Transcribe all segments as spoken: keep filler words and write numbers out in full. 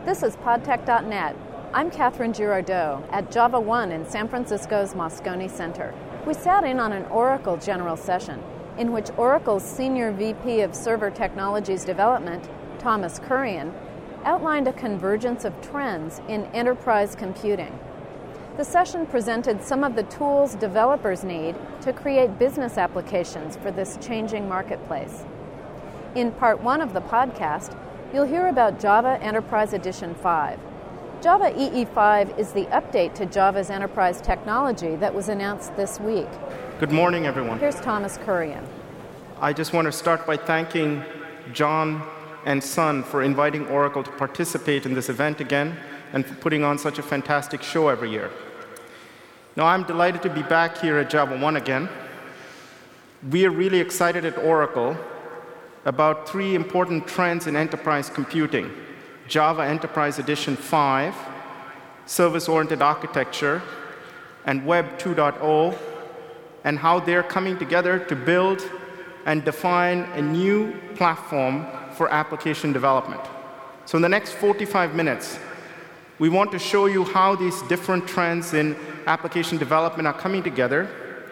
This is podtech dot net. I'm Catherine Girardeau at Java One in San Francisco's Moscone Center. We sat in on an Oracle general session in which Oracle's Senior V P of Server Technologies Development, Thomas Kurian, outlined a convergence of trends in enterprise computing. The session presented some of the tools developers need to create business applications for this changing marketplace. In part one of the podcast, you'll hear about Java Enterprise Edition five. Java E E five is the update to Java's enterprise technology that was announced this week. Good morning, everyone. Here's Thomas Kurian. I just want to start by thanking John and Sun for inviting Oracle to participate in this event again and for putting on such a fantastic show every year. Now, I'm delighted to be back here at Java One again. We are really excited at Oracle about three important trends in enterprise computing: Java Enterprise Edition five, service-oriented architecture, and Web two point oh, and how they're coming together to build and define a new platform for application development. So in the next forty-five minutes, we want to show you how these different trends in application development are coming together,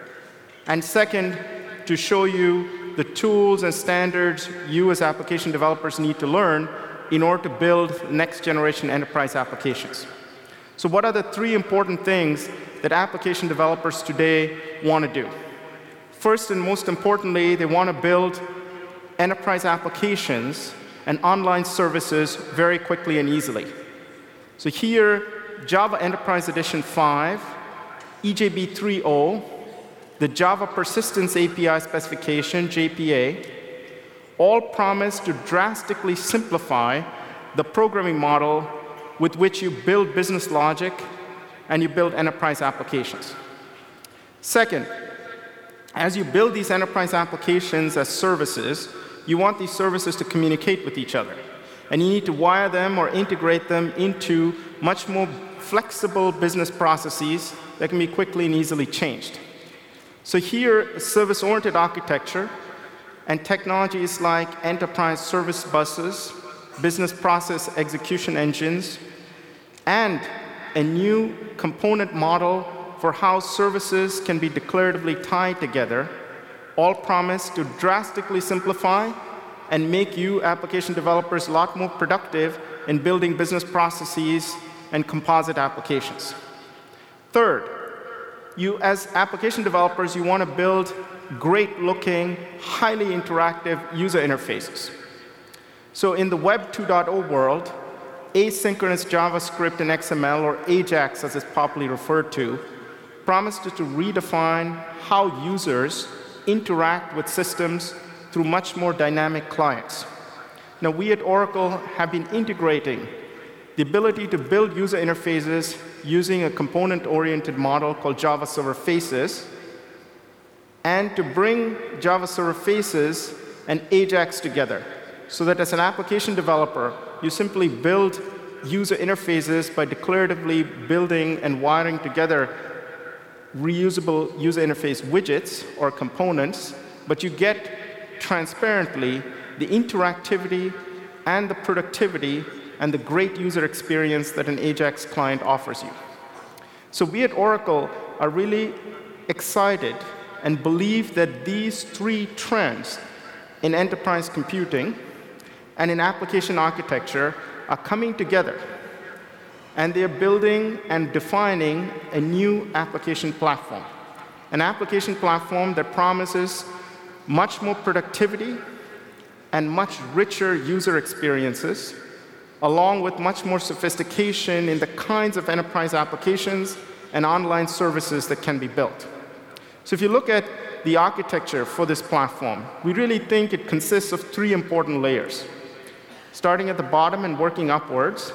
and second, to show you the tools and standards you as application developers need to learn in order to build next-generation enterprise applications. So what are the three important things that application developers today want to do? First and most importantly, they want to build enterprise applications and online services very quickly and easily. So here, Java Enterprise Edition five, E J B three point oh, the Java Persistence A P I specification, J P A, all promise to drastically simplify the programming model with which you build business logic and you build enterprise applications. Second, as you build these enterprise applications as services, you want these services to communicate with each other. And you need to wire them or integrate them into much more flexible business processes that can be quickly and easily changed. So here, service-oriented architecture and technologies like enterprise service buses, business process execution engines, and a new component model for how services can be declaratively tied together, all promise to drastically simplify and make you application developers a lot more productive in building business processes and composite applications. Third, you as application developers, you want to build great-looking, highly interactive user interfaces. So in the Web two point oh world, asynchronous JavaScript and X M L, or AJAX as it's popularly referred to, promises to redefine how users interact with systems through much more dynamic clients. Now, we at Oracle have been integrating the ability to build user interfaces using a component-oriented model called Java Server Faces, and to bring Java Server Faces and AJAX together, so that as an application developer, you simply build user interfaces by declaratively building and wiring together reusable user interface widgets or components, but you get transparently the interactivity and the productivity and the great user experience that an AJAX client offers you. So we at Oracle are really excited and believe that these three trends in enterprise computing and in application architecture are coming together, and they're building and defining a new application platform. An application platform that promises much more productivity and much richer user experiences, along with much more sophistication in the kinds of enterprise applications and online services that can be built. So if you look at the architecture for this platform, we really think it consists of three important layers. Starting at the bottom and working upwards,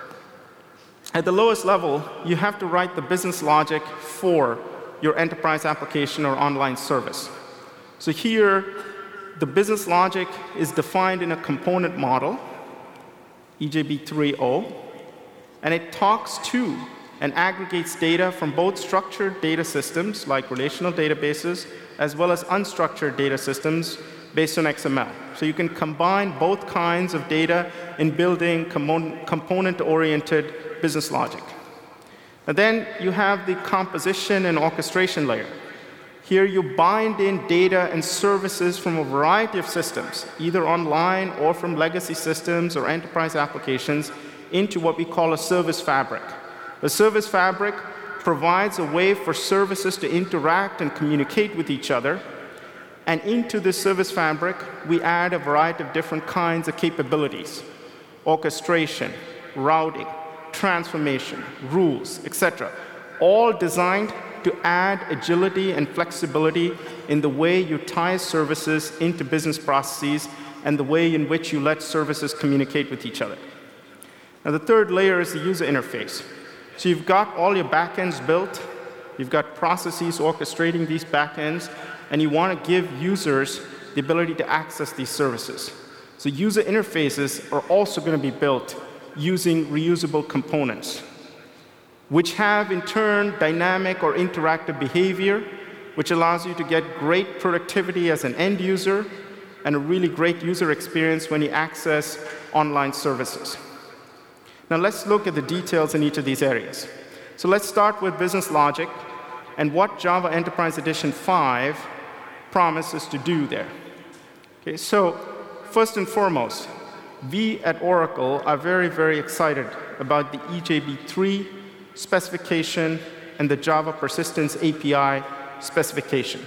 at the lowest level, you have to write the business logic for your enterprise application or online service. So here, the business logic is defined in a component model, E J B three point oh, and it talks to and aggregates data from both structured data systems, like relational databases, as well as unstructured data systems based on X M L. So you can combine both kinds of data in building component-oriented business logic. And then you have the composition and orchestration layer. Here you bind in data and services from a variety of systems, either online or from legacy systems or enterprise applications, into what we call a service fabric. The service fabric provides a way for services to interact and communicate with each other. And into this service fabric, we add a variety of different kinds of capabilities: orchestration, routing, transformation, rules, et cetera, all designed to add agility and flexibility in the way you tie services into business processes and the way in which you let services communicate with each other. Now, the third layer is the user interface. So you've got all your backends built, you've got processes orchestrating these backends, and you want to give users the ability to access these services. So user interfaces are also going to be built using reusable components, which have, in turn, dynamic or interactive behavior, which allows you to get great productivity as an end user and a really great user experience when you access online services. Now let's look at the details in each of these areas. So let's start with business logic and what Java Enterprise Edition five promises to do there. Okay, so first and foremost, we at Oracle are very, very excited about the E J B three specification and the Java Persistence A P I specification.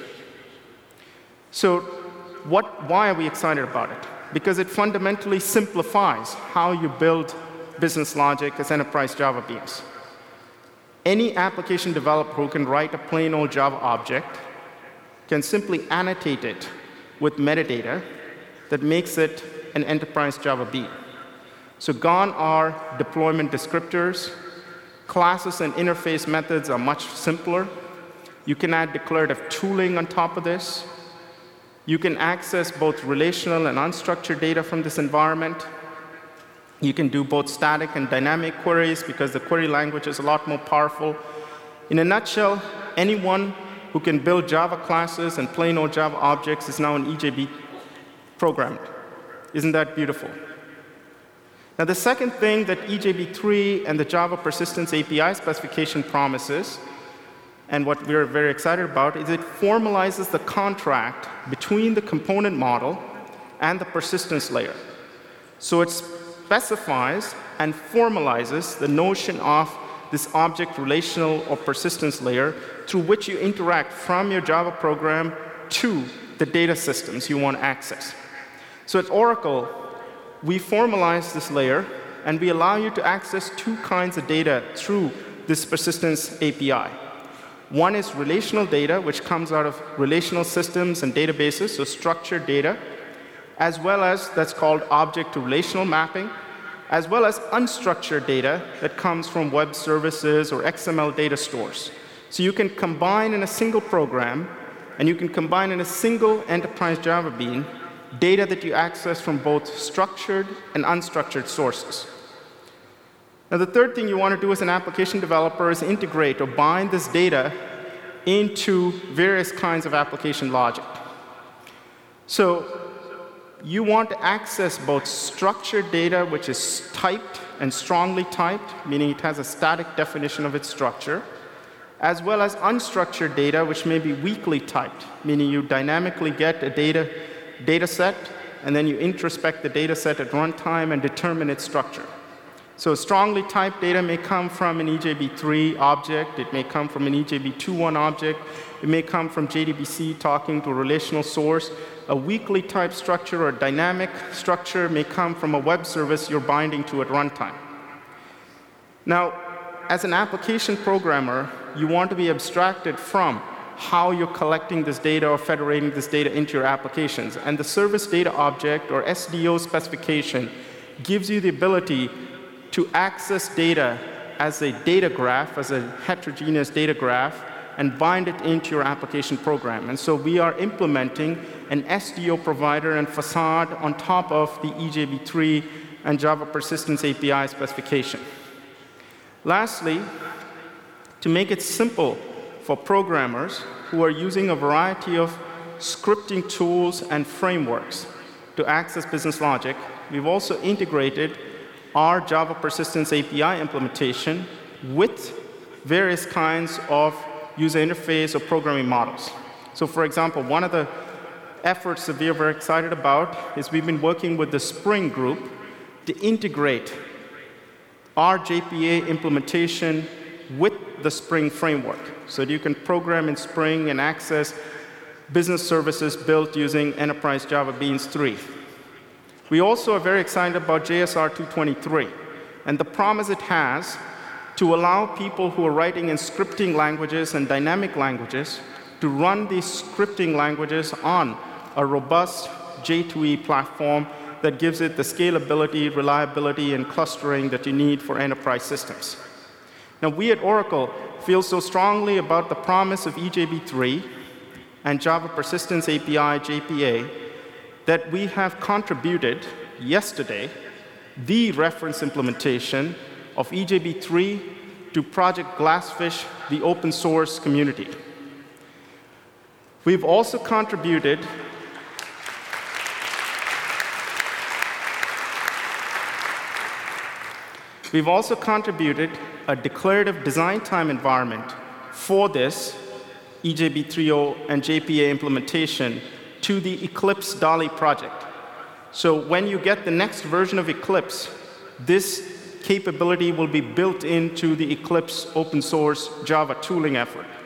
So what, why are we excited about it? Because it fundamentally simplifies how you build business logic as enterprise Java beans. Any application developer who can write a plain old Java object can simply annotate it with metadata that makes it an enterprise Java bean. So gone are deployment descriptors. Classes and interface methods are much simpler. You can add declarative tooling on top of this. You can access both relational and unstructured data from this environment. You can do both static and dynamic queries because the query language is a lot more powerful. In a nutshell, anyone who can build Java classes and plain old Java objects is now an E J B programmer. Isn't that beautiful? Now, the second thing that E J B three and the Java Persistence A P I specification promises, and what we're very excited about, is it formalizes the contract between the component model and the persistence layer. So it specifies and formalizes the notion of this object relational or persistence layer through which you interact from your Java program to the data systems you want to access. So at Oracle, we formalize this layer, and we allow you to access two kinds of data through this persistence A P I. One is relational data, which comes out of relational systems and databases, so structured data, as well as that's called object to relational mapping, as well as unstructured data that comes from web services or X M L data stores. So you can combine in a single program, and you can combine in a single enterprise Java bean data that you access from both structured and unstructured sources. Now, the third thing you want to do as an application developer is integrate or bind this data into various kinds of application logic. So you want to access both structured data, which is typed and strongly typed, meaning it has a static definition of its structure, as well as unstructured data, which may be weakly typed, meaning you dynamically get a data data set, and then you introspect the data set at runtime and determine its structure. So strongly typed data may come from an E J B three object, it may come from an E J B two point one object, it may come from J D B C talking to a relational source. A weakly typed structure or a dynamic structure may come from a web service you're binding to at runtime. Now, as an application programmer, you want to be abstracted from how you're collecting this data or federating this data into your applications. And the service data object, or S D O specification, gives you the ability to access data as a data graph, as a heterogeneous data graph, and bind it into your application program. And so we are implementing an S D O provider and facade on top of the E J B three and Java Persistence A P I specification. Lastly, to make it simple for programmers who are using a variety of scripting tools and frameworks to access business logic, we've also integrated our Java Persistence A P I implementation with various kinds of user interface or programming models. So for example, one of the efforts that we are very excited about is we've been working with the Spring group to integrate our J P A implementation with the Spring framework, so that you can program in Spring and access business services built using Enterprise Java Beans three. We also are very excited about J S R two twenty-three and the promise it has to allow people who are writing in scripting languages and dynamic languages to run these scripting languages on a robust J two E platform that gives it the scalability, reliability, and clustering that you need for enterprise systems. Now, we at Oracle feel so strongly about the promise of E J B three and Java Persistence A P I, J P A, that we have contributed yesterday the reference implementation of E J B three to Project Glassfish, the open source community. We've also contributed We've also contributed a declarative design time environment for this E J B three point oh and J P A implementation to the Eclipse DALI project. So when you get the next version of Eclipse, this capability will be built into the Eclipse open source Java tooling effort.